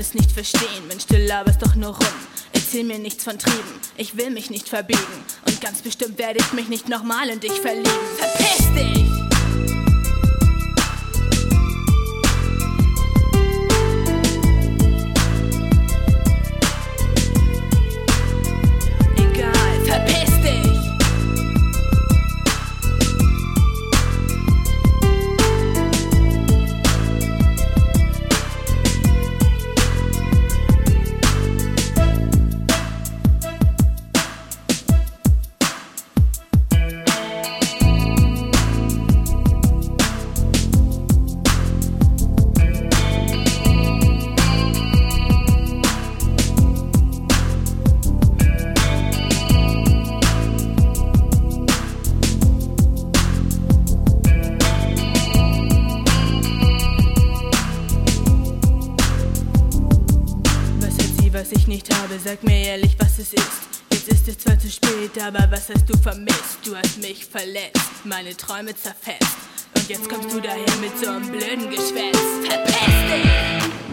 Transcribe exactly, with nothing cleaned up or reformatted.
es nicht verstehen, Mensch, du laberst doch nur rum. Erzähl mir nichts von Trieben, ich will mich nicht verbiegen. Und ganz bestimmt werde ich mich nicht nochmal in dich verlieben. Verpiss dich! Was ich nicht habe, sag mir ehrlich, was es ist. Jetzt ist es zwar zu spät, aber was hast du vermisst? Du hast mich verletzt, meine Träume zerfetzt. Und jetzt kommst du daher mit so einem blöden Geschwätz. Verpiss dich!